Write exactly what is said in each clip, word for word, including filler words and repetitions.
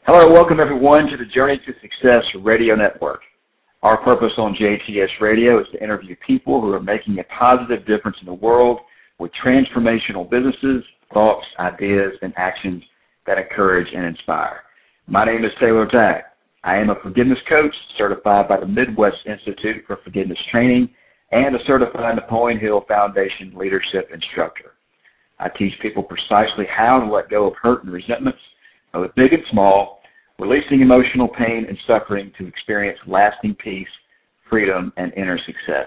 Hello, welcome everyone to the Journey to Success Radio Network. Our purpose on J T S Radio is to interview people who are making a positive difference in the world with transformational businesses, thoughts, ideas, and actions that encourage and inspire. My name is Taylor Tagg. I am a forgiveness coach certified by the Midwest Institute for Forgiveness Training and a certified Napoleon Hill Foundation leadership instructor. I teach people precisely how to let go of hurt and resentments, both big and small, releasing emotional pain and suffering to experience lasting peace, freedom, and inner success.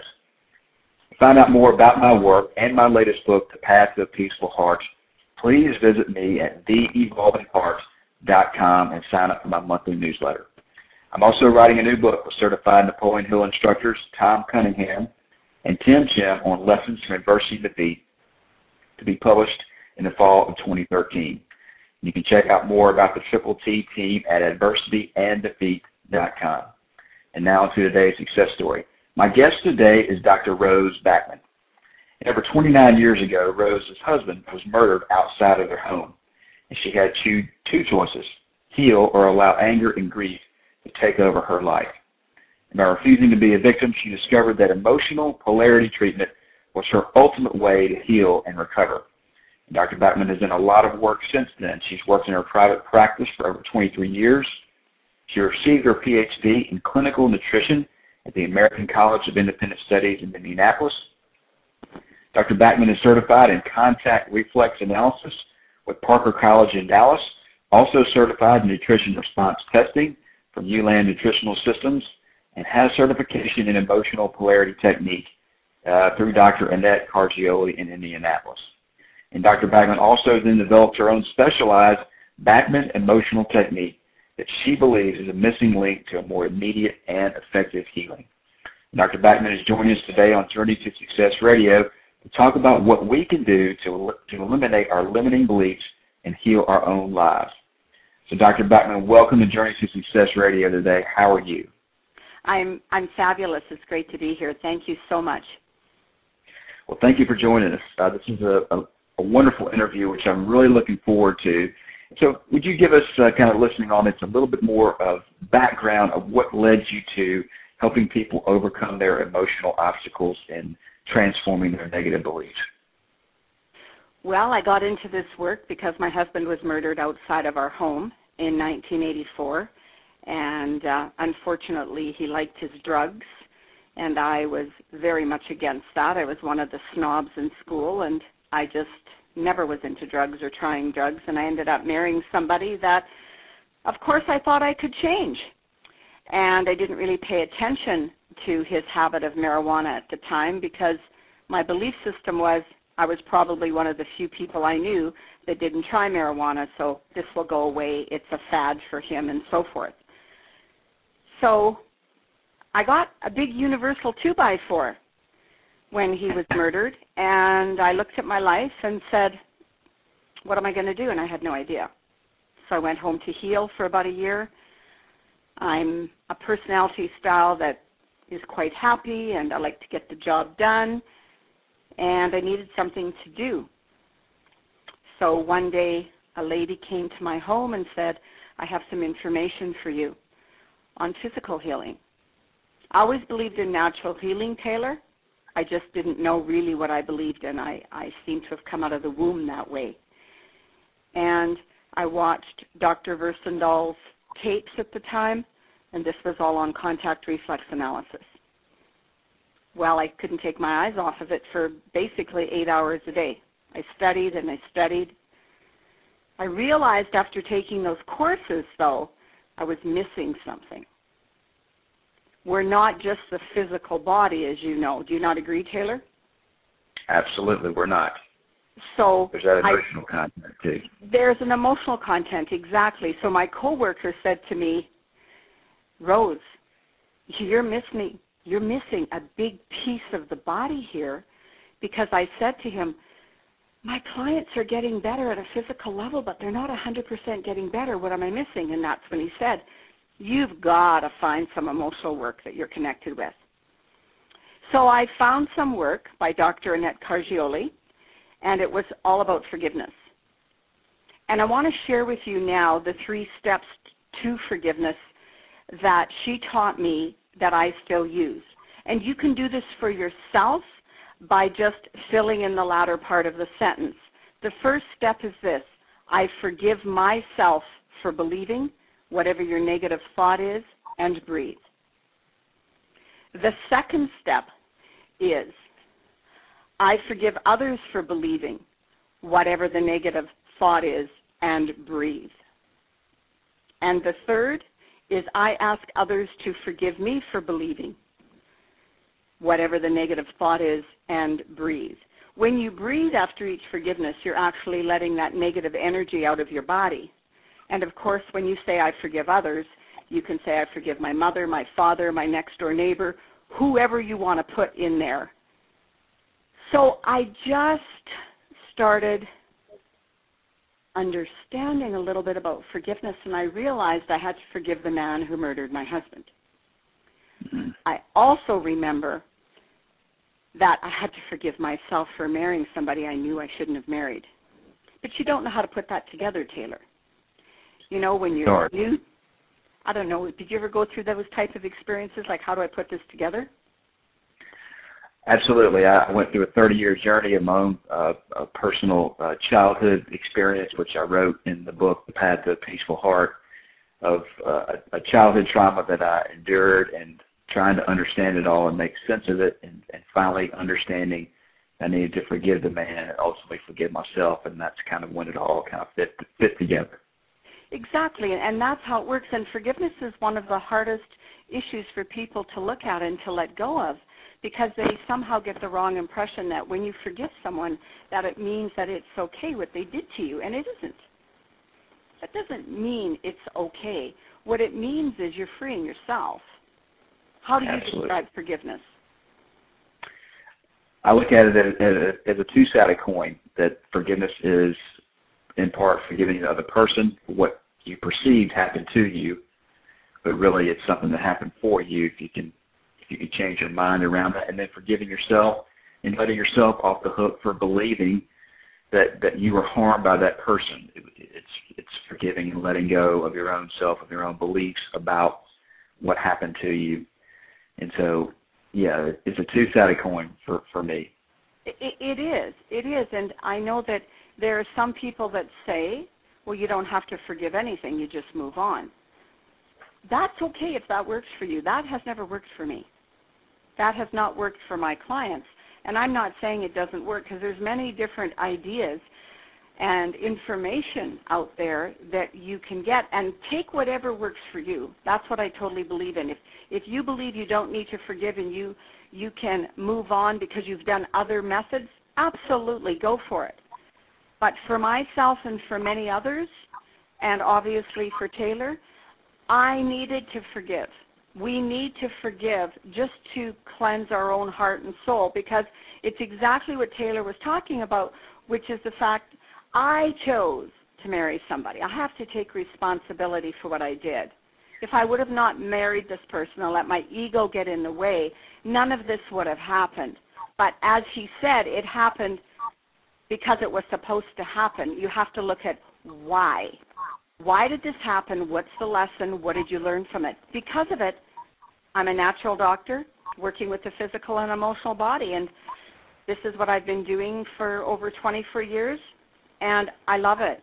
To find out more about my work and my latest book, The Path to a Peaceful Heart, please visit me at the evolving heart dot com and sign up for my monthly newsletter. I'm also writing a new book with certified Napoleon Hill instructors Tom Cunningham and Tim Chim on lessons from adversity and defeat, to be published in the fall of twenty thirteen. You can check out more about the Triple T team at adversity and defeat dot com. And now to today's success story. My guest today is Doctor Rose Backman. And over twenty-nine years ago, Rose's husband was murdered outside of their home, and she had two, two choices: heal or allow anger and grief to take over her life. And by refusing to be a victim, she discovered that emotional polarity treatment was her ultimate way to heal and recover. Doctor Backman has done a lot of work since then. She's worked in her private practice for over twenty-three years. She received her P H D in clinical nutrition at the American College of Independent Studies in Indianapolis. Doctor Backman is certified in contact reflex analysis with Parker College in Dallas, also certified in nutrition response testing from ULAN Nutritional Systems, and has certification in emotional polarity technique uh, through Doctor Annette Cargioli in Indianapolis. And Doctor Backman also then developed her own specialized Backman emotional technique that she believes is a missing link to a more immediate and effective healing. And Doctor Backman is joining us today on Journey to Success Radio to talk about what we can do to, to eliminate our limiting beliefs and heal our own lives. So Doctor Backman, welcome to Journey to Success Radio today. How are you? I'm I'm fabulous. It's great to be here. Thank you so much. Well, thank you for joining us. Uh, this is a, a a wonderful interview, which I'm really looking forward to. So would you give us uh, kind of listening on it's a little bit more of background of what led you to helping people overcome their emotional obstacles and transforming their negative beliefs? Well, I got into this work because my husband was murdered outside of our home in nineteen eighty-four, and uh, unfortunately he liked his drugs, and I was very much against that. I was one of the snobs in school, and I just never was into drugs or trying drugs, and I ended up marrying somebody that, of course, I thought I could change. And I didn't really pay attention to his habit of marijuana at the time because my belief system was I was probably one of the few people I knew that didn't try marijuana, so this will go away, it's a fad for him, and so forth. So I got a big universal two by four when he was murdered, and I looked at my life and said, what am I going to do? And I had no idea. So I went home to heal for about a year. I'm a personality style that is quite happy, and I like to get the job done, and I needed something to do. So one day a lady came to my home and said, I have some information for you on physical healing. I always believed in natural healing, Taylor. I just didn't know really what I believed in. I, I seem to have come out of the womb that way. And I watched Doctor Versandal's tapes at the time, and this was all on contact reflex analysis. Well, I couldn't take my eyes off of it for basically eight hours a day. I studied and I studied. I realized after taking those courses, though, I was missing something. We're not just the physical body, as you know. Do you not agree, Taylor? Absolutely, we're not. So there's that emotional I, content, too. There's an emotional content, exactly. So my coworker said to me, Rose, you're missing, you're missing a big piece of the body here, because I said to him, my clients are getting better at a physical level, but they're not one hundred percent getting better. What am I missing? And that's when he said, you've got to find some emotional work that you're connected with. So I found some work by Doctor Annette Cargioli, and it was all about forgiveness. And I want to share with you now the three steps to forgiveness that she taught me that I still use. And you can do this for yourself by just filling in the latter part of the sentence. The first step is this: I forgive myself for believing whatever your negative thought is, and breathe. The second step is I forgive others for believing whatever the negative thought is, and breathe. And the third is I ask others to forgive me for believing whatever the negative thought is, and breathe. When you breathe after each forgiveness, you're actually letting that negative energy out of your body. And of course, when you say I forgive others, you can say I forgive my mother, my father, my next door neighbor, whoever you want to put in there. So I just started understanding a little bit about forgiveness, and I realized I had to forgive the man who murdered my husband. Mm-hmm. I also remember that I had to forgive myself for marrying somebody I knew I shouldn't have married. But you don't know how to put that together, Taylor. You know, when you're sure. new, I don't know, did you ever go through those types of experiences, like how do I put this together? Absolutely. I went through a thirty-year journey of my own uh, a personal uh, childhood experience, which I wrote in the book, The Path to a Peaceful Heart, of uh, a childhood trauma that I endured and trying to understand it all and make sense of it, and, and finally understanding I needed to forgive the man and ultimately forgive myself, and that's kind of when it all kind of fit, fit together. Exactly, and that's how it works, and forgiveness is one of the hardest issues for people to look at and to let go of, because they somehow get the wrong impression that when you forgive someone, that it means that it's okay what they did to you, and it isn't. That doesn't mean it's okay. What it means is you're freeing yourself. How do you Absolutely. describe forgiveness? I look at it as, as a two-sided coin, that forgiveness is in part forgiving the other person for what you perceived happened to you, but really it's something that happened for you if you can if you can change your mind around that, and then forgiving yourself and letting yourself off the hook for believing that, that you were harmed by that person. It, it's it's forgiving and letting go of your own self, of your own beliefs about what happened to you. And so, yeah, it's a two-sided coin for, for me. It, it is. It is. And I know that there are some people that say, well, you don't have to forgive anything. You just move on. That's okay if that works for you. That has never worked for me. That has not worked for my clients. And I'm not saying it doesn't work, because there's many different ideas and information out there that you can get, and take whatever works for you. That's what I totally believe in. If if you believe you don't need to forgive and you you can move on because you've done other methods, absolutely go for it. But for myself and for many others, and obviously for Taylor, I needed to forgive. We need to forgive just to cleanse our own heart and soul, because it's exactly what Taylor was talking about, which is the fact I chose to marry somebody. I have to take responsibility for what I did. If I would have not married this person or let my ego get in the way, none of this would have happened. But as he said, it happened because it was supposed to happen. You have to look at why. Why did this happen? What's the lesson? What did you learn from it? Because of it, I'm a natural doctor working with the physical and emotional body, and this is what I've been doing for over twenty-four years, and I love it.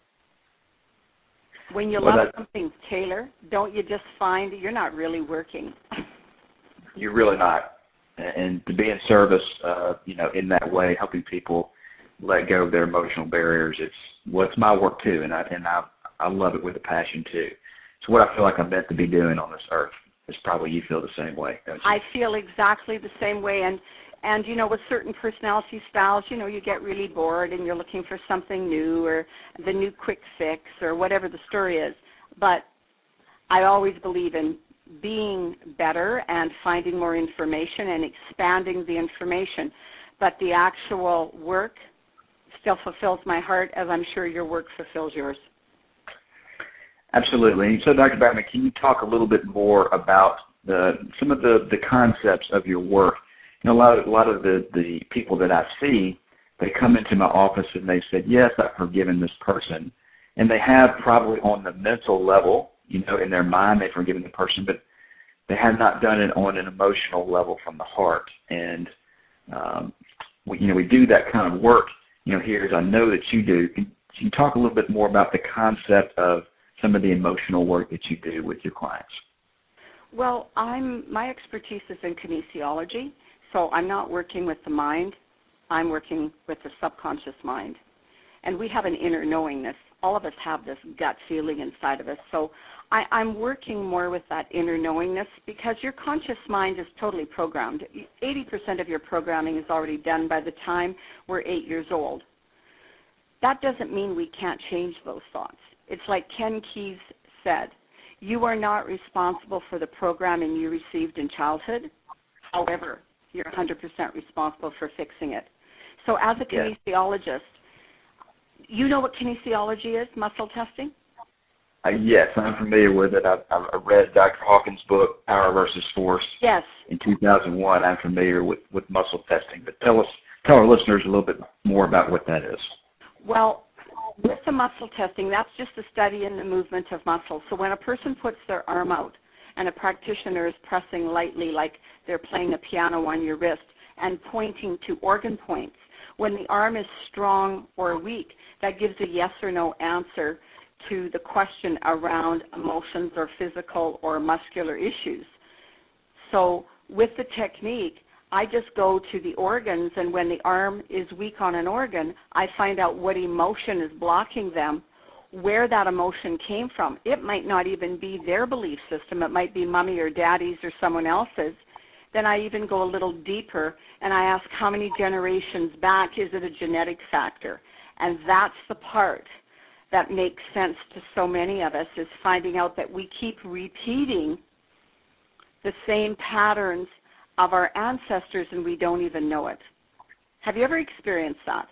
When you well, love that, something, Taylor, don't you just find you're not really working? You're really not. And to be in service, uh, you know, in that way, helping people let go of their emotional barriers, it's well, it's my work too, and I and I I love it with a passion too. It's what I feel like I'm meant to be doing on this earth. It's probably you feel the same way, don't you? I feel exactly the same way, and and you know, with certain personality styles, you know, you get really bored and you're looking for something new or the new quick fix or whatever the story is. But I always believe in being better and finding more information and expanding the information. But the actual work still fulfills my heart, as I'm sure your work fulfills yours. Absolutely. So, Doctor Bachman, can you talk a little bit more about the, some of the, the concepts of your work? You know, a lot of, a lot of the, the people that I see, they come into my office and they said, yes, I've forgiven this person. And they have probably on the mental level, you know, in their mind they've forgiven the person, but they have not done it on an emotional level from the heart. And, um, we, you know, we do that kind of work, you know, here, as I know that you do. Can you talk a little bit more about the concept of some of the emotional work that you do with your clients? Well, I'm my expertise is in kinesiology, so I'm not working with the mind. I'm working with the subconscious mind. And we have an inner knowingness. All of us have this gut feeling inside of us. So I, I'm working more with that inner knowingness because your conscious mind is totally programmed. eighty percent of your programming is already done by the time we're eight years old. That doesn't mean we can't change those thoughts. It's like Ken Keyes said, you are not responsible for the programming you received in childhood. However, you're one hundred percent responsible for fixing it. So as a kinesiologist, you know what kinesiology is, muscle testing? Uh, yes, I'm familiar with it. I've, I've read Doctor Hawkins' book, Power versus Force. Yes. In two thousand one, I'm familiar with, with muscle testing. But tell us, tell our listeners a little bit more about what that is. Well, with the muscle testing, that's just the study in the movement of muscles. So when a person puts their arm out and a practitioner is pressing lightly like they're playing a piano on your wrist and pointing to organ points, when the arm is strong or weak, that gives a yes or no answer to the question around emotions or physical or muscular issues. So with the technique, I just go to the organs, and when the arm is weak on an organ, I find out what emotion is blocking them, where that emotion came from. It might not even be their belief system. It might be mommy or daddy's or someone else's. Then I even go a little deeper, and I ask how many generations back, is it a genetic factor? And that's the part that makes sense to so many of us, is finding out that we keep repeating the same patterns of our ancestors and we don't even know it. Have you ever experienced that?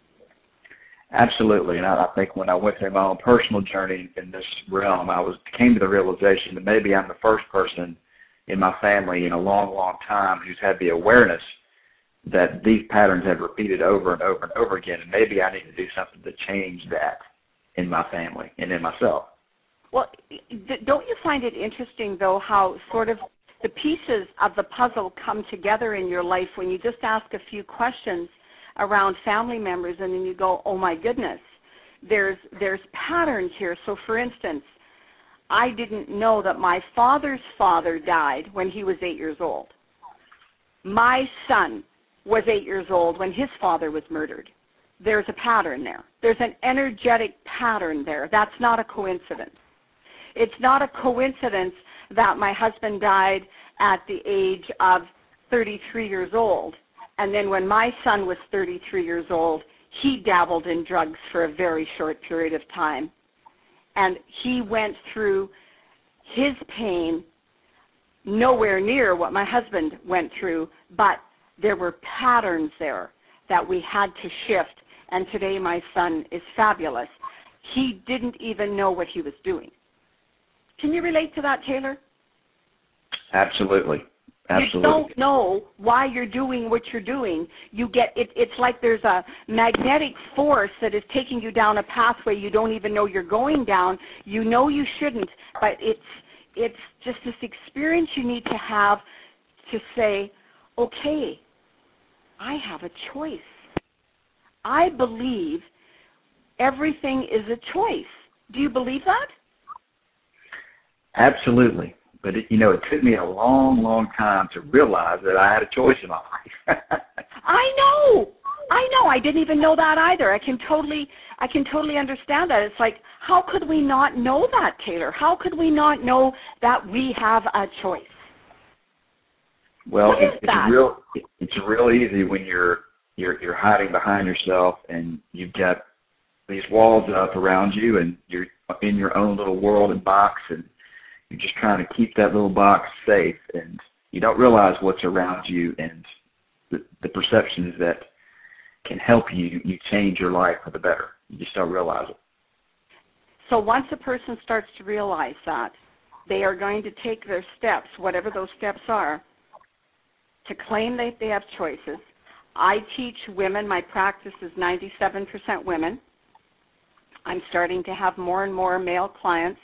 Absolutely, and I, I think when I went through my own personal journey in this realm, I was came to the realization that maybe I'm the first person in my family in a long, long time who's had the awareness that these patterns have repeated over and over and over again, and maybe I need to do something to change that in my family and in myself. Well, don't you find it interesting, though, how sort of the pieces of the puzzle come together in your life when you just ask a few questions around family members and then you go, oh, my goodness, there's there's patterns here. So, for instance, I didn't know that my father's father died when he was eight years old. My son was eight years old when his father was murdered. There's a pattern there. There's an energetic pattern there. That's not a coincidence. It's not a coincidence that my husband died at the age of thirty-three years old, and then when my son was thirty-three years old, he dabbled in drugs for a very short period of time. And he went through his pain nowhere near what my husband went through, but there were patterns there that we had to shift, and today my son is fabulous. He didn't even know what he was doing. Can you relate to that, Taylor? Absolutely. Absolutely. You don't know why you're doing what you're doing. You get it. It's like there's a magnetic force that is taking you down a pathway you don't even know you're going down. You know you shouldn't, but it's it's just this experience you need to have to say, okay, I have a choice. I believe everything is a choice. Do you believe that? Absolutely. But, it, you know, it took me a long, long time to realize that I had a choice in my life. I know. I know. I didn't even know that either. I can totally I can totally understand that. It's like, how could we not know that, Taylor? How could we not know that we have a choice? Well, what it, is it's that? real it's real easy when you're you're you're hiding behind yourself and you've got these walls up around you and you're in your own little world and box, and you're just trying to keep that little box safe, and you don't realize what's around you and the, the perceptions that can help you you change your life for the better. You just don't realize it. So once a person starts to realize that, they are going to take their steps, whatever those steps are, to claim that they have choices. I teach women. My practice is ninety-seven percent women. I'm starting to have more and more male clients,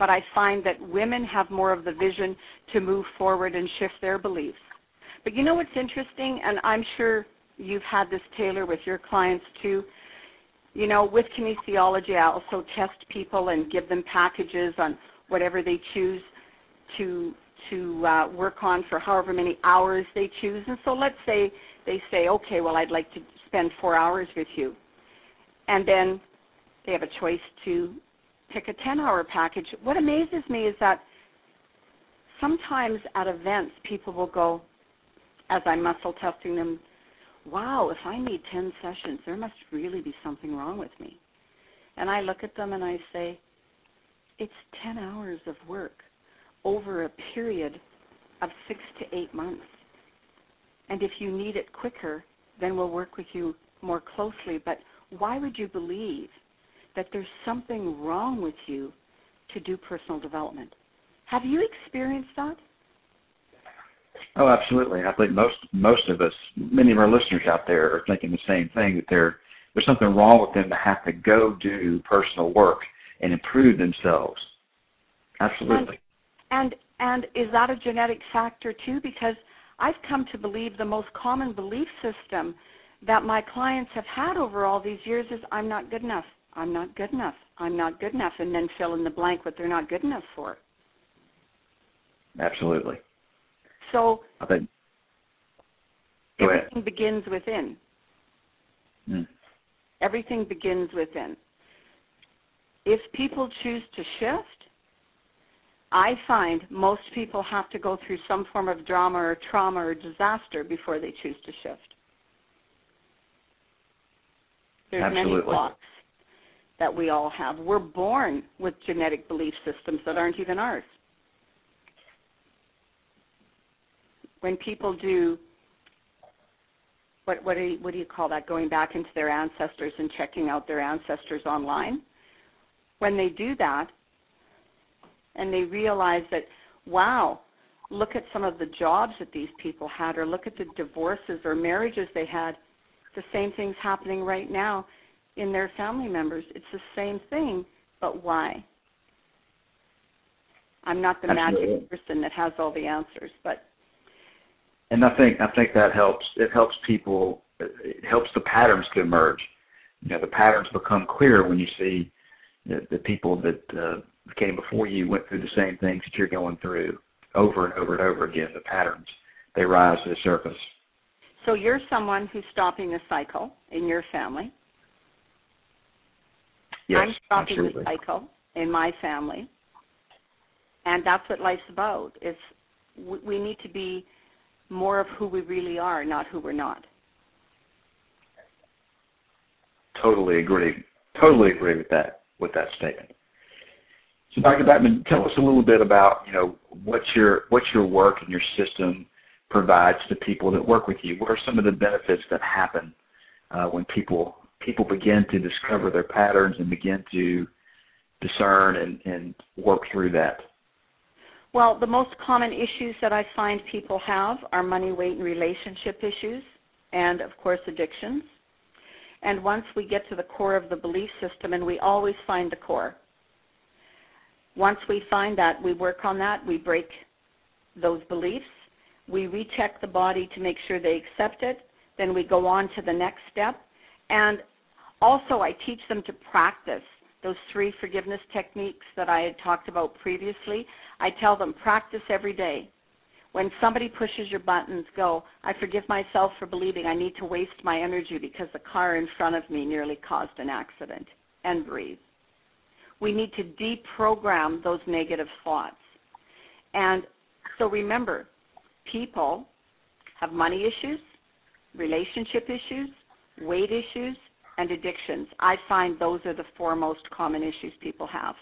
but I find that women have more of the vision to move forward and shift their beliefs. But you know what's interesting, and I'm sure you've had this, Taylor, with your clients too. You know, with kinesiology, I also test people and give them packages on whatever they choose to to uh, work on for however many hours they choose. And so let's say they say, okay, well, I'd like to spend four hours with you. And then they have a choice to pick a ten-hour package. What amazes me is that sometimes at events, people will go, as I'm muscle testing them, wow, if I need ten sessions, there must really be something wrong with me. And I look at them and I say, it's ten hours of work over a period of six to eight months. And if you need it quicker, then we'll work with you more closely. But why would you believe that there's something wrong with you to do personal development? Have you experienced that? Oh, absolutely. I think most most of us, many of our listeners out there are thinking the same thing, that there there's something wrong with them to have to go do personal work and improve themselves. Absolutely. And, and and is that a genetic factor too? Because I've come to believe the most common belief system that my clients have had over all these years is I'm not good enough, I'm not good enough, I'm not good enough, and then fill in the blank what they're not good enough for. Absolutely. So I think, go everything ahead. begins within. Mm. Everything begins within. If people choose to shift, I find most people have to go through some form of drama or trauma or disaster before they choose to shift. There's Absolutely. many blocks that we all have. We're born with genetic belief systems that aren't even ours. When people do, what, what, do you, what do you call that, going back into their ancestors and checking out their ancestors online, when they do that and they realize that, wow, look at some of the jobs that these people had, or look at the divorces or marriages they had, the same thing's happening right now in their family members. It's the same thing, but why? I'm not the Absolutely. magic person that has all the answers, but And I think I think that helps. It helps people. It helps the patterns to emerge. You know, the patterns become clear when you see the, the people that uh, came before you went through the same things that you're going through over and over and over again. The patterns, they rise to the surface. So you're someone who's stopping the cycle in your family. Yes, I'm stopping absolutely. the cycle in my family, and that's what life's about. Is we, we need to be more of who we really are, not who we're not. Totally agree. Totally agree with that with that statement. So, Doctor Batman, tell us a little bit about, you know, what your what your work and your system provides to people that work with you. What are some of the benefits that happen uh, when people people begin to discover their patterns and begin to discern and, and work through that? Well, the most common issues that I find people have are money, weight, and relationship issues, and, of course, addictions. And once we get to the core of the belief system, and we always find the core, once we find that, we work on that, we break those beliefs, we recheck the body to make sure they accept it, then we go on to the next step. And also I teach them to practice those three forgiveness techniques that I had talked about previously. I tell them, practice every day. When somebody pushes your buttons, go, I forgive myself for believing I need to waste my energy because the car in front of me nearly caused an accident, and breathe. We need to deprogram those negative thoughts. And so remember, people have money issues, relationship issues, weight issues, and addictions. I find those are the four most common issues people have.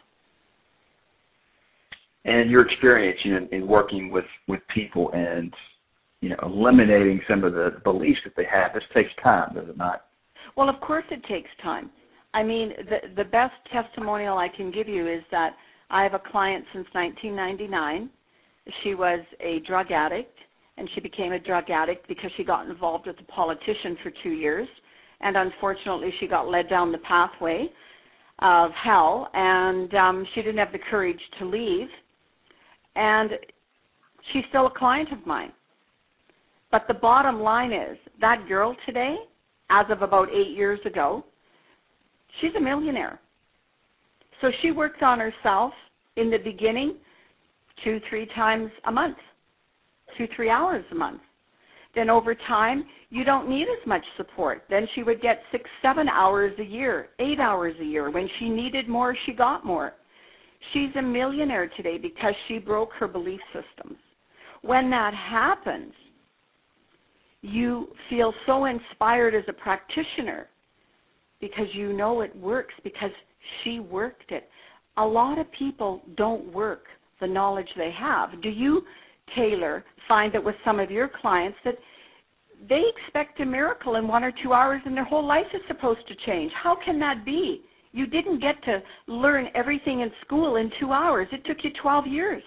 And your experience, you know, in working with, with people and, you know, eliminating some of the beliefs that they have, this takes time, does it not? Well, of course it takes time. I mean, the the best testimonial I can give you is that I have a client since nineteen ninety-nine. She was a drug addict, and she became a drug addict because she got involved with a politician for two years, and unfortunately she got led down the pathway of hell, and um, she didn't have the courage to leave. And she's still a client of mine. But the bottom line is, that girl today, as of about eight years ago, she's a millionaire. So she works on herself in the beginning two, three times a month, two, three hours a month. Then over time, you don't need as much support. Then she would get six, seven hours a year, eight hours a year. When she needed more, she got more. She's a millionaire today because she broke her belief systems. When that happens, you feel so inspired as a practitioner because you know it works because she worked it. A lot of people don't work the knowledge they have. Do you, Taylor, find that with some of your clients that they expect a miracle in one or two hours and their whole life is supposed to change? How can that be? You didn't get to learn everything in school in two hours. It took you twelve years.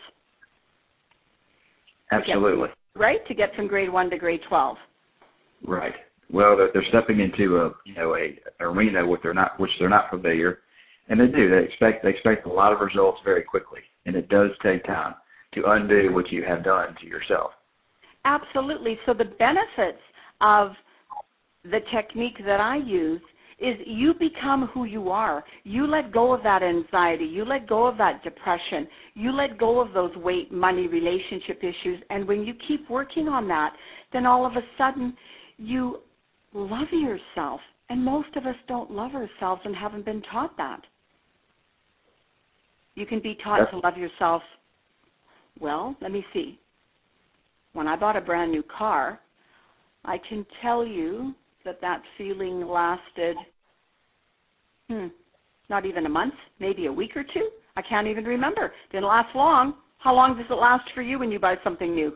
Absolutely. To get, right? To get from grade one to grade twelve. Right. Well, they're, they're stepping into a you know a arena with they're not which they're not familiar, and they do. They expect they expect a lot of results very quickly, and it does take time to undo what you have done to yourself. Absolutely. So the benefits of the technique that I use is you become who you are. You let go of that anxiety. You let go of that depression. You let go of those weight, money, relationship issues. And when you keep working on that, then all of a sudden you love yourself. And most of us don't love ourselves and haven't been taught that. You can be taught to love yourself. Well, let me see. When I bought a brand new car, I can tell you that that feeling lasted, hmm, not even a month, maybe a week or two. I can't even remember. Didn't last long. How long does it last for you when you buy something new?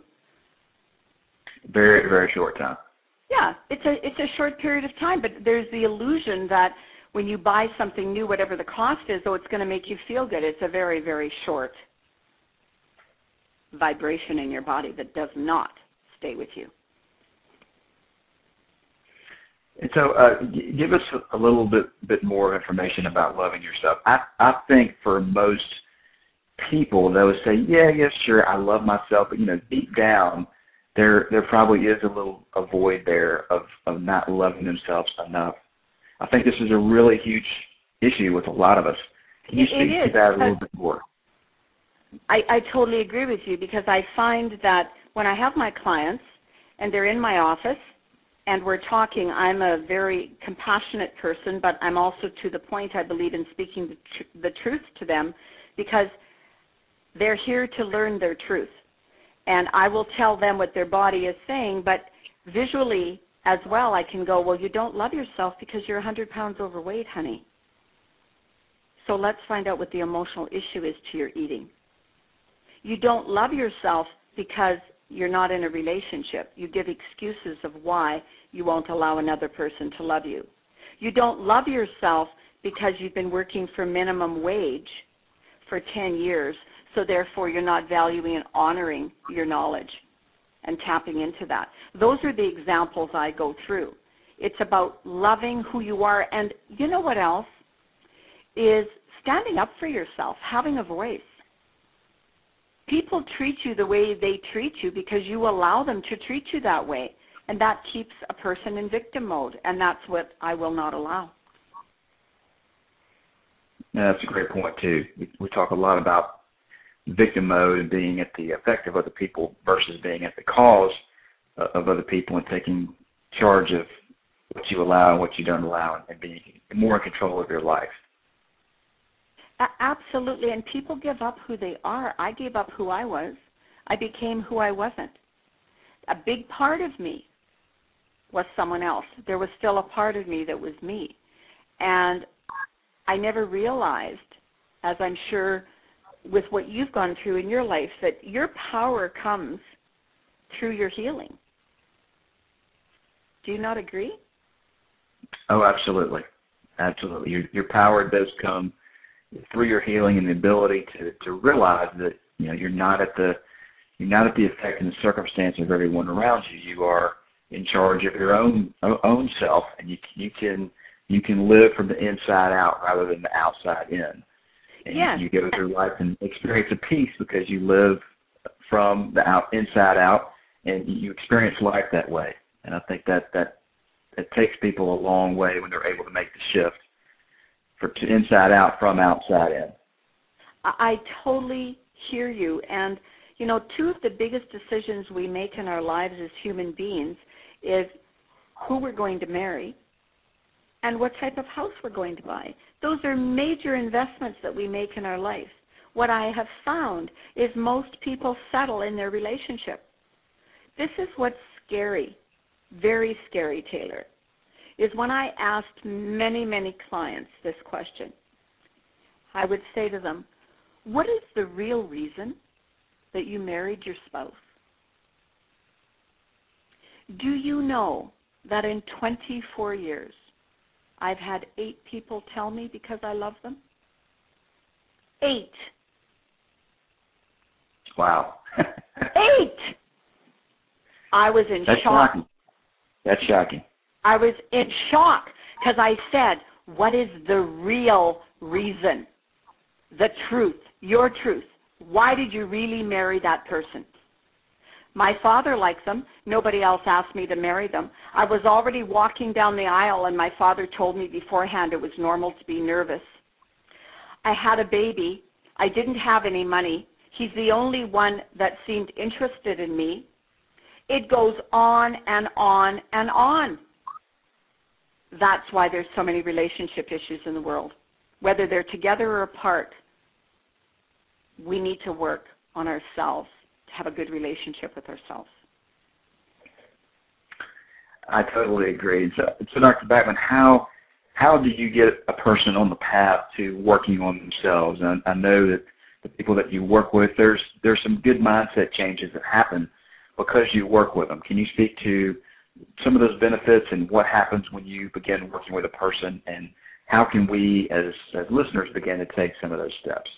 Very, very short time. Yeah, it's a it's a short period of time, but there's the illusion that when you buy something new, whatever the cost is, oh, it's going to make you feel good. It's a very, very short vibration in your body that does not stay with you. And so uh, g- give us a little bit, bit more information about loving yourself. I, I think for most people, they would say, yeah, yeah, sure, I love myself, but, you know, deep down, there there probably is a little a void there of, of not loving themselves enough. I think this is a really huge issue with a lot of us. Can you it, speak it to that a little bit more? I, I totally agree with you because I find that when I have my clients and they're in my office and we're talking, I'm a very compassionate person, but I'm also to the point I believe in speaking the, tr- the truth to them because they're here to learn their truth. And I will tell them what their body is saying, but visually as well I can go, well, you don't love yourself because you're one hundred pounds overweight, honey. So let's find out what the emotional issue is to your eating. You don't love yourself because you're not in a relationship. You give excuses of why you won't allow another person to love you. You don't love yourself because you've been working for minimum wage for ten years, so therefore you're not valuing and honoring your knowledge and tapping into that. Those are the examples I go through. It's about loving who you are, and you know what else? Is standing up for yourself, having a voice. People treat you the way they treat you because you allow them to treat you that way, and that keeps a person in victim mode, and that's what I will not allow. Yeah, that's a great point, too. We, we talk a lot about victim mode and being at the effect of other people versus being at the cause of other people and taking charge of what you allow and what you don't allow and being more in control of your life. Absolutely, and people give up who they are. I gave up who I was. I became who I wasn't. A big part of me was someone else. There was still a part of me that was me. And I never realized, as I'm sure with what you've gone through in your life, that your power comes through your healing. Do you not agree? Oh, absolutely. Absolutely. Your, your power does come through your healing and the ability to, to realize that, you know, you're not at the you're not at the effect and the circumstance of everyone around you. You are in charge of your own own self, and you you can you can live from the inside out rather than the outside in. And yes. you go through life and experience a peace because you live from the out, inside out, and you experience life that way. And I think that that it takes people a long way when they're able to make the shift for to inside out from outside in. I totally hear you. And, you know, two of the biggest decisions we make in our lives as human beings is who we're going to marry and what type of house we're going to buy. Those are major investments that we make in our life. What I have found is most people settle in their relationship. This is what's scary, very scary, Taylor, is when I asked many, many clients this question, I would say to them, what is the real reason that you married your spouse? Do you know that in twenty-four years, I've had eight people tell me because I love them? Eight. Wow. Eight! I was in That's shock. shocking. That's shocking. I was in shock because I said, what is the real reason? The truth, your truth. Why did you really marry that person? My father likes them. Nobody else asked me to marry them. I was already walking down the aisle, and my father told me beforehand it was normal to be nervous. I had a baby. I didn't have any money. He's the only one that seemed interested in me. It goes on and on and on. That's why there's so many relationship issues in the world. Whether they're together or apart, we need to work on ourselves to have a good relationship with ourselves. I totally agree. So, so Doctor Backman, how how do you get a person on the path to working on themselves? And I know that the people that you work with, there's there's some good mindset changes that happen because you work with them. Can you speak to some of those benefits and what happens when you begin working with a person, and how can we as, as listeners begin to take some of those steps?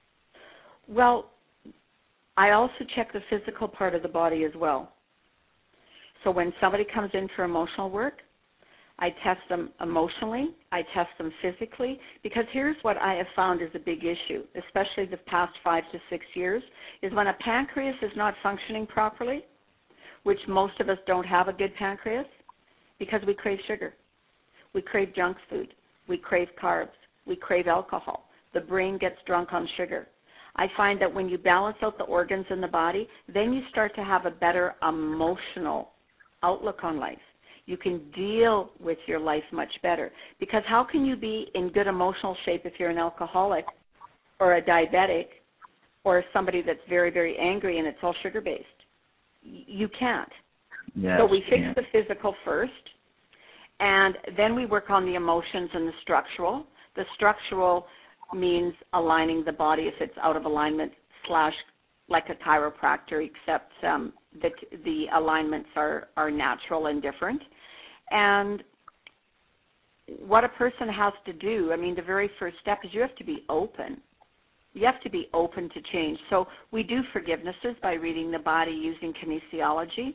Well, I also check the physical part of the body as well. So when somebody comes in for emotional work, I test them emotionally, I test them physically, because here's what I have found is a big issue, especially the past five to six years, is when a pancreas is not functioning properly, which most of us don't have a good pancreas, because we crave sugar. We crave junk food. We crave carbs. We crave alcohol. The brain gets drunk on sugar. I find that when you balance out the organs in the body, then you start to have a better emotional outlook on life. You can deal with your life much better. Because how can you be in good emotional shape if you're an alcoholic or a diabetic or somebody that's very, very angry and it's all sugar-based? You can't. Yes, so we fix yeah. the physical first, and then we work on the emotions and the structural. The structural means aligning the body if it's out of alignment, slash like a chiropractor, except um, that the alignments are, are natural and different. And what a person has to do, I mean, the very first step is you have to be open. You have to be open to change. So we do forgivenesses by reading the body using kinesiology.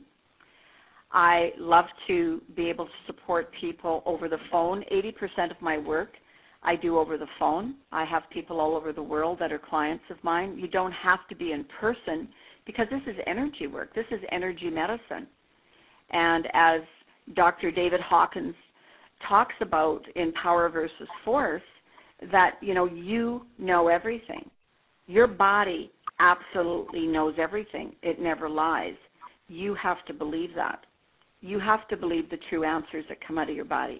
I love to be able to support people over the phone. eighty percent of my work I do over the phone. I have people all over the world that are clients of mine. You don't have to be in person because this is energy work. This is energy medicine. And as Doctor David Hawkins talks about in Power versus Force, that, you know, you know everything. Your body absolutely knows everything. It never lies. You have to believe that. You have to believe the true answers that come out of your body.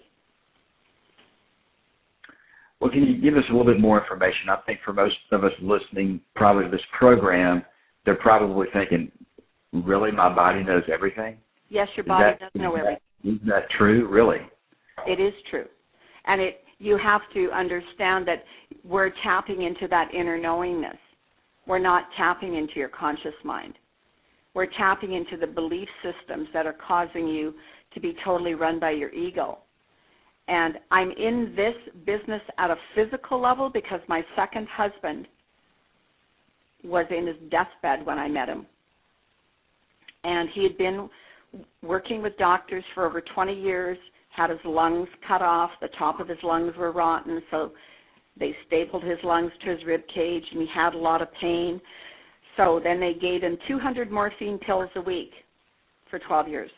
Well, can you give us a little bit more information? I think for most of us listening probably to this program, they're probably thinking, really, my body knows everything? Yes, your Is body that, does know is everything. That, is that true, really? It is true. And it you have to understand that we're tapping into that inner knowingness. We're not tapping into your conscious mind. We're tapping into the belief systems that are causing you to be totally run by your ego. And I'm in this business at a physical level because my second husband was in his deathbed when I met him. And he had been working with doctors for over twenty years, had his lungs cut off. The top of his lungs were rotten, so they stapled his lungs to his rib cage, and he had a lot of pain. So then they gave him two hundred morphine pills a week for twelve years.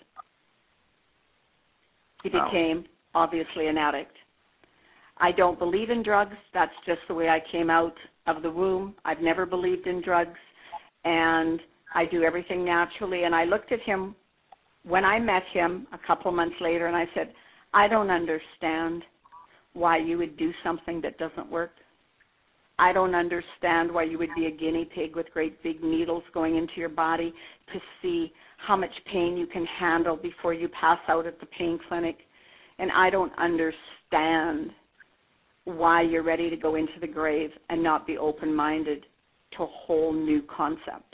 He Wow. became, obviously, an addict. I don't believe in drugs. That's just the way I came out of the womb. I've never believed in drugs, and I do everything naturally. And I looked at him when I met him a couple months later, and I said, I don't understand why you would do something that doesn't work. I don't understand why you would be a guinea pig with great big needles going into your body to see how much pain you can handle before you pass out at the pain clinic. And I don't understand why you're ready to go into the grave and not be open-minded to a whole new concept.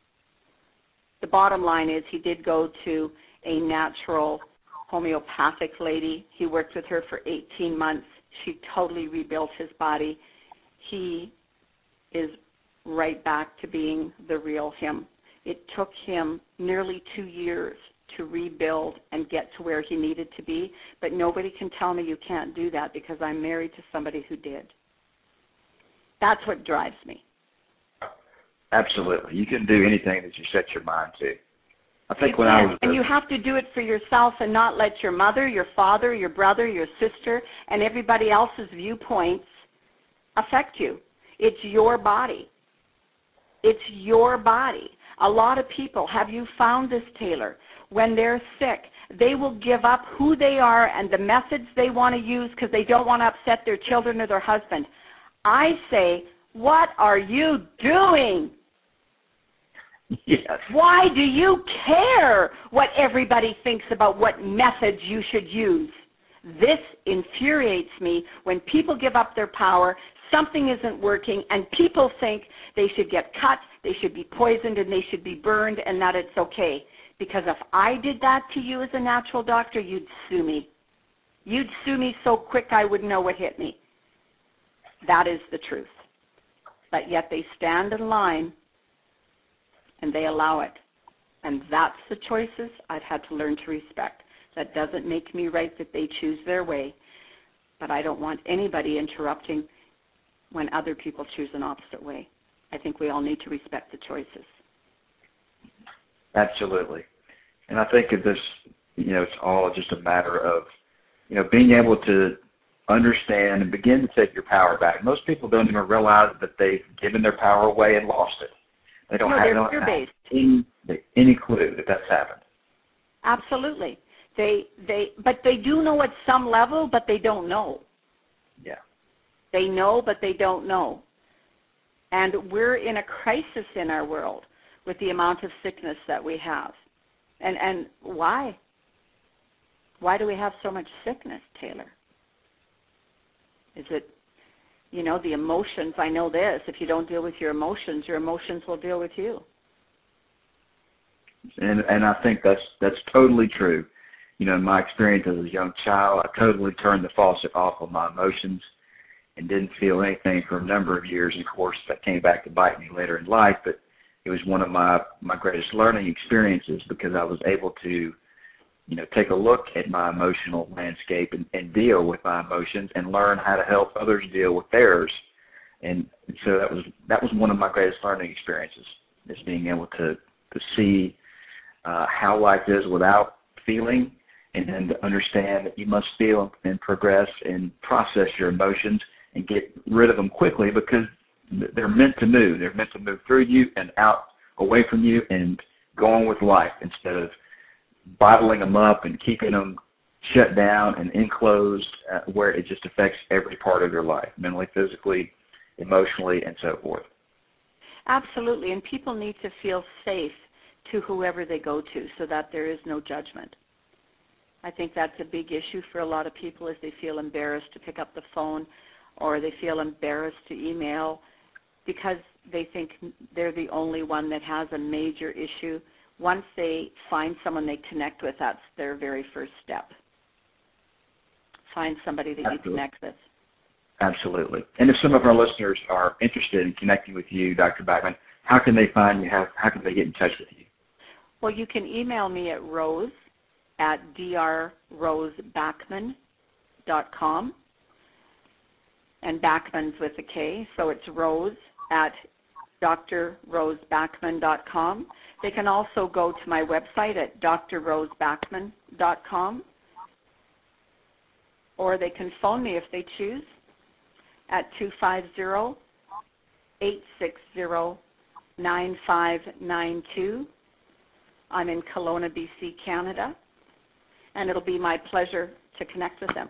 The bottom line is he did go to a natural homeopathic lady. He worked with her for eighteen months. She totally rebuilt his body. He is right back to being the real him. It took him nearly two years to rebuild and get to where he needed to be, but nobody can tell me you can't do that because I'm married to somebody who did. That's what drives me. Absolutely. You can do anything that you set your mind to. I think you when can. I was and you have to do it for yourself and not let your mother, your father, your brother, your sister, and everybody else's viewpoints affect you. It's your body. It's your body. A lot of people, have you found this, Taylor? When they're sick, they will give up who they are and the methods they want to use because they don't want to upset their children or their husband. I say, what are you doing? Yes. Why do you care what everybody thinks about what methods you should use? This infuriates me when people give up their power, something isn't working, and people think they should get cut, they should be poisoned, and they should be burned, and that it's okay. Because if I did that to you as a natural doctor, you'd sue me. You'd sue me so quick I wouldn't know what hit me. That is the truth. But yet they stand in line and they allow it. And that's the choices I've had to learn to respect. That doesn't make me right that they choose their way, but I don't want anybody interrupting when other people choose an opposite way. I think we all need to respect the choices. Absolutely. And I think of this, you know, it's all just a matter of, you know, being able to understand and begin to take your power back. Most people don't even realize that they've given their power away and lost it. They don't no, have, they're don't fear-based. have any, any clue that that's happened. Absolutely. They, they, but they do know at some level, but they don't know. Yeah. They know, but they don't know. And we're in a crisis in our world with the amount of sickness that we have. And and why? Why do we have so much sickness, Taylor? Is it, you know, the emotions? I know this. If you don't deal with your emotions, your emotions will deal with you. And and I think that's that's totally true. You know, in my experience as a young child, I totally turned the faucet off of my emotions and didn't feel anything for a number of years. And, of course, that came back to bite me later in life. But it was one of my, my greatest learning experiences because I was able to, you know, take a look at my emotional landscape and, and deal with my emotions and learn how to help others deal with theirs. And so that was that was one of my greatest learning experiences, is being able to, to see uh, how life is without feeling, and then to understand that you must feel and progress and process your emotions and get rid of them quickly because they're meant to move. They're meant to move through you and out, away from you, and go on with life instead of bottling them up and keeping them shut down and enclosed uh, where it just affects every part of your life, mentally, physically, emotionally, and so forth. Absolutely, and people need to feel safe to whoever they go to so that there is no judgment. I think that's a big issue for a lot of people, is they feel embarrassed to pick up the phone or they feel embarrassed to email because they think they're the only one that has a major issue. Once they find someone they connect with, that's their very first step. Find somebody that Absolutely. you connect with. Absolutely. And if some of our listeners are interested in connecting with you, Doctor Backman, how can they find you? How, how can they get in touch with you? Well, you can email me at rose at d r rose bachman dot com. And Bachman's with a K, so it's Rose at d r rose bachman dot com. They can also go to my website at d r rose bachman dot com, or they can phone me if they choose at two five zero, eight six zero, nine five nine two. I'm in Kelowna, B C, Canada, and it'll be my pleasure to connect with them.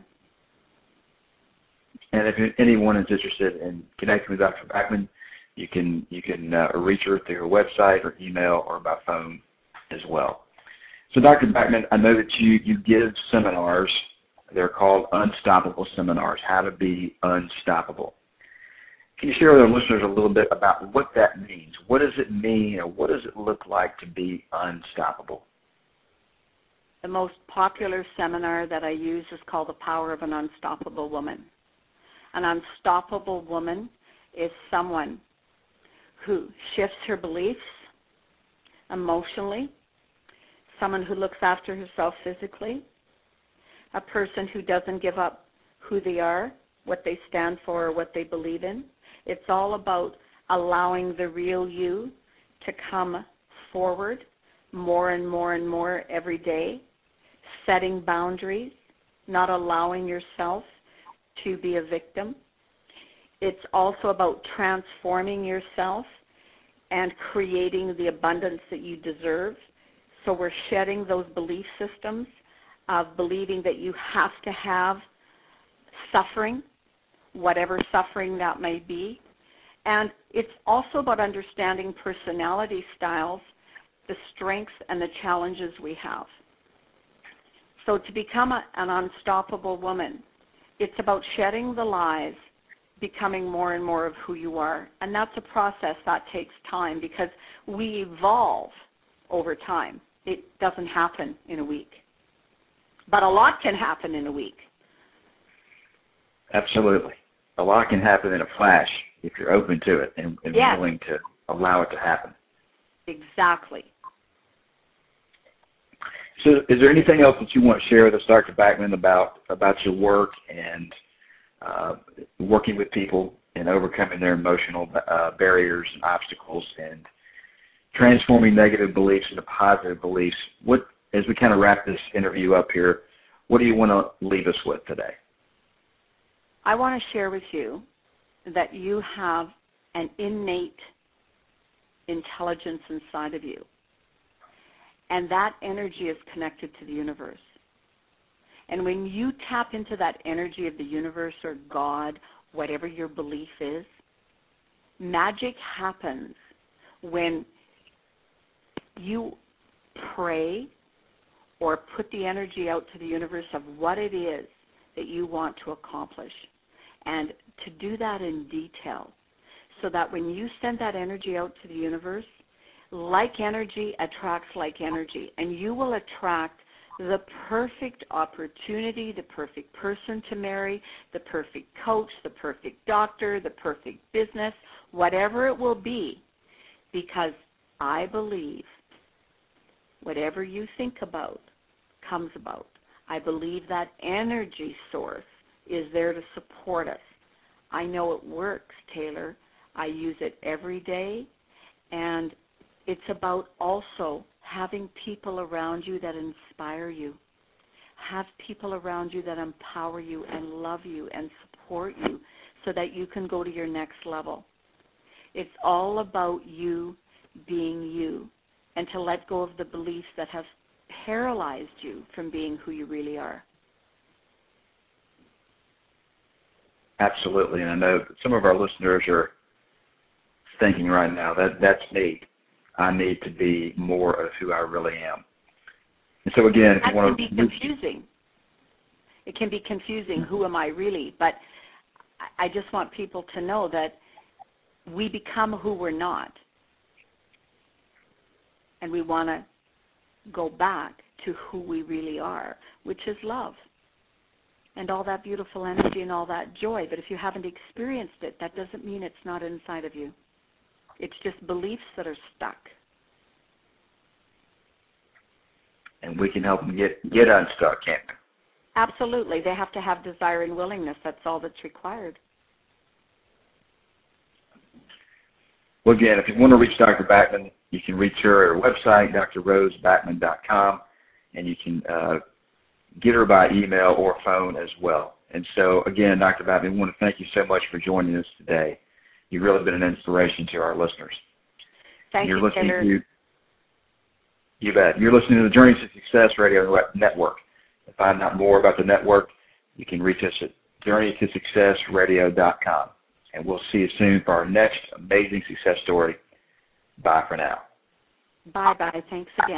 And if anyone is interested in connecting with Doctor Bachman, you can you can uh, reach her through her website or email or by phone as well. So, Doctor Bachman, I know that you, you give seminars. They're called Unstoppable Seminars, How to Be Unstoppable. Can you share with our listeners a little bit about what that means? What does it mean, or what does it look like to be unstoppable? The most popular seminar that I use is called The Power of an Unstoppable Woman. An unstoppable woman is someone who shifts her beliefs emotionally, someone who looks after herself physically, a person who doesn't give up who they are, what they stand for, or what they believe in. It's all about allowing the real you to come forward more and more and more every day, setting boundaries, not allowing yourself to be a victim. It's also about transforming yourself and creating the abundance that you deserve. So we're shedding those belief systems of believing that you have to have suffering, whatever suffering that may be. And it's also about understanding personality styles, the strengths and the challenges we have. So to become a, an unstoppable woman, it's about shedding the lies, becoming more and more of who you are. And that's a process that takes time because we evolve over time. It doesn't happen in a week. But a lot can happen in a week. Absolutely. A lot can happen in a flash if you're open to it and, and yes. willing to allow it to happen. Exactly. So is there anything else that you want to share with us, Doctor Bachman, about, about your work and uh, working with people and overcoming their emotional uh, barriers and obstacles and transforming negative beliefs into positive beliefs? What, as we kind of wrap this interview up here, what do you want to leave us with today? I want to share with you that you have an innate intelligence inside of you. And that energy is connected to the universe. And when you tap into that energy of the universe or God, whatever your belief is, magic happens when you pray or put the energy out to the universe of what it is that you want to accomplish. And to do that in detail so that when you send that energy out to the universe, like energy attracts like energy, and you will attract the perfect opportunity, the perfect person to marry, the perfect coach, the perfect doctor, the perfect business, whatever it will be, because I believe whatever you think about comes about. I believe that energy source is there to support us. I know it works, Taylor. I use it every day, and it's about also having people around you that inspire you. Have people around you that empower you and love you and support you so that you can go to your next level. It's all about you being you and to let go of the beliefs that have paralyzed you from being who you really are. Absolutely, and I know that some of our listeners are thinking right now, that that's me. I need to be more of who I really am. And so again, if that you want to... to... That can be confusing. It can be confusing, who am I really? But I just want people to know that we become who we're not. And we want to go back to who we really are, which is love. And all that beautiful energy and all that joy. But if you haven't experienced it, that doesn't mean it's not inside of you. It's just beliefs that are stuck. and we can help them get, get unstuck, can't we? Absolutely. They have to have desire and willingness. That's all that's required. Well, again, if you want to reach Doctor Backman, you can reach her at her website, d r rose backman dot com, and you can uh, get her by email or phone as well. And so, again, Doctor Backman, I want to thank you so much for joining us today. You've really been an inspiration to our listeners. Thank You're you, listening Taylor. to, you bet. You're listening to the Journey to Success Radio Network. To find out more about the network, you can reach us at journey to success radio dot com. And we'll see you soon for our next amazing success story. Bye for now. Bye-bye. Thanks again.